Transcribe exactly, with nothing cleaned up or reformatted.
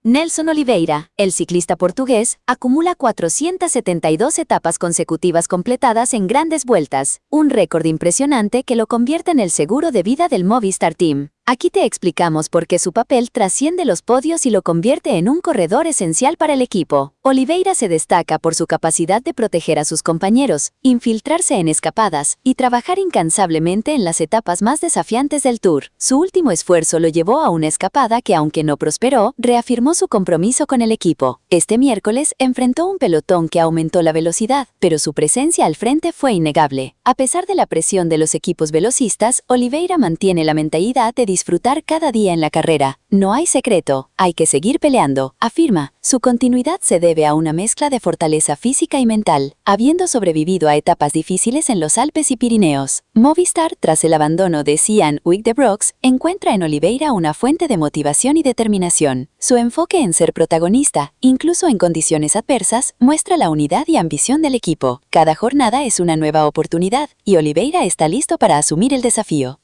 Nelson Oliveira, el ciclista portugués, acumula cuatrocientas setenta y dos etapas consecutivas completadas en grandes vueltas, un récord impresionante que lo convierte en el seguro de vida del Movistar Team. Aquí te explicamos por qué su papel trasciende los podios y lo convierte en un corredor esencial para el equipo. Oliveira se destaca por su capacidad de proteger a sus compañeros, infiltrarse en escapadas y trabajar incansablemente en las etapas más desafiantes del Tour. Su último esfuerzo lo llevó a una escapada que, aunque no prosperó, reafirmó su compromiso con el equipo. Este miércoles enfrentó un pelotón que aumentó la velocidad, pero su presencia al frente fue innegable. A pesar de la presión de los equipos velocistas, Oliveira mantiene la mentalidad de disfrutar cada día en la carrera. No hay secreto, hay que seguir peleando, afirma. Su continuidad se debe a una mezcla de fortaleza física y mental, habiendo sobrevivido a etapas difíciles en los Alpes y Pirineos. Movistar, tras el abandono de Sian Uig de Brox, encuentra en Oliveira una fuente de motivación y determinación. Su enfoque en ser protagonista, incluso en condiciones adversas, muestra la unidad y ambición del equipo. Cada jornada es una nueva oportunidad, y Oliveira está listo para asumir el desafío.